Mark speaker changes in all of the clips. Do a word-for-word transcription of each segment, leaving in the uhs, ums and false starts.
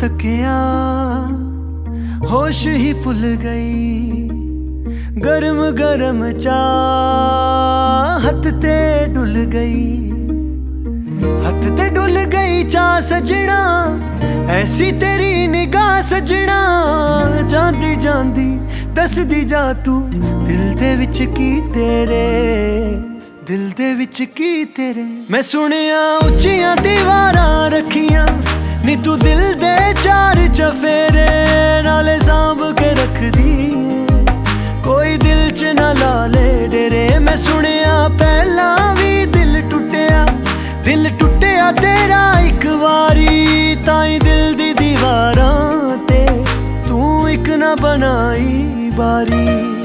Speaker 1: तकिया होश ही भुल गई, गरम गरम चाह हथ ते डुल गई, हथ ते डुल गई चाह सजना, ऐसी तेरी निगाह सजना। जांदी जांदी दसदी जा तू दिल दे विच की तेरे, दिल दे विच की तेरे। मैं सुनिया उच्चियां दीवारां रखियां नी तू दिल दे चार चफेरे, नाले सांभ के रख दी कोई दिल च ना ला ले डेरे। मैं सुनिया पहला भी दिल टुटिया, दिल टुटिया तेरा एक वारी, ताई दिल दी दीवारां ते तू एक ना बनाई बारी।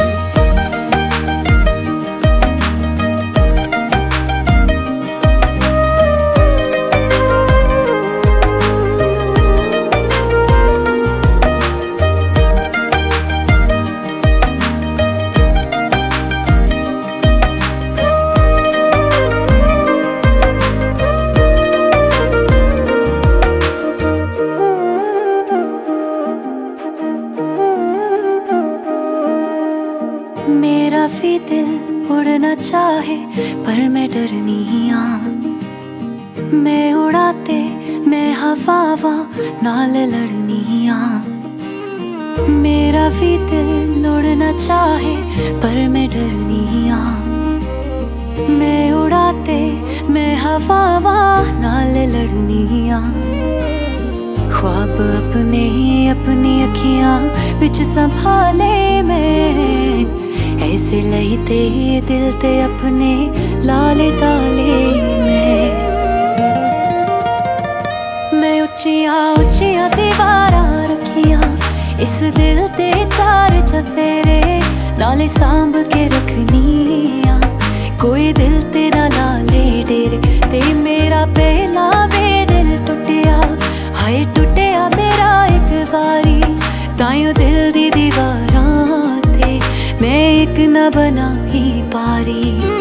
Speaker 2: मेरा भी दिल उड़ना चाहे पर मैं डरनी हाँ, मैं उड़ाते मैं हवावा नाल लड़नी हाँ। मेरा भी दिल उड़ना चाहे पर मैं डरनी हाँ, मैं उड़ाते मैं हवावा नाल लड़नी हाँ। ख्वाब अपने अपनी अखियां बिच संभाले मैं, ऐसे लईते दिल ते अपने लाले ताले में। मैं उच्चियां उच्चियां दीवारां रखियां इस दिल ते चार चफेरे, नाले सांभ के रखनियां कोई दिल ते ना लाले डेरे। ते मेरा पहला वे दिल टुटिया, हाय टुटिया मेरा एक बारी, ताइयों दिल दी दीवारां ते मैं एक ना बना ही पारी।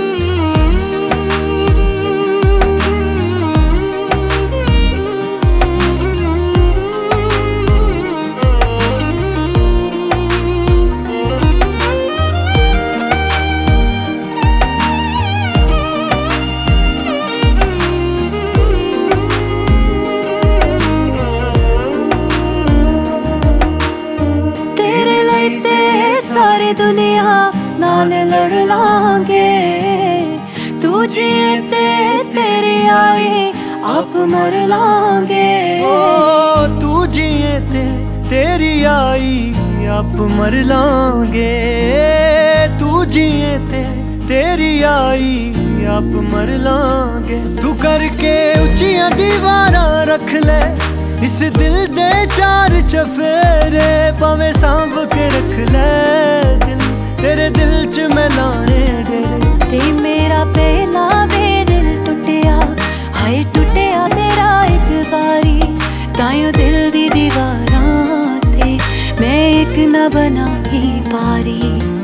Speaker 2: तेरे लईते सारी दुनिया नाल लड़ लांगे, तू जिए ते तेरी आई आप मर लांगे।
Speaker 1: ओ तू जिए ते तेरी आई आप मर लांगे, तू जिए ते तेरी आई आप मर लांगे। तू करके उच्चियां दीवारां रख ले इस दिल दे चार चफेरे, भावें सांभ के रख ले दिल तेरे दिल च मैं लाने डेरे।
Speaker 2: ते मेरा पहला वे दिल टुटिया, हाय टुटिया मेरा एक बारी, ताइयों दिल दी दीवारां ते मैं एक ना बना ही पारी।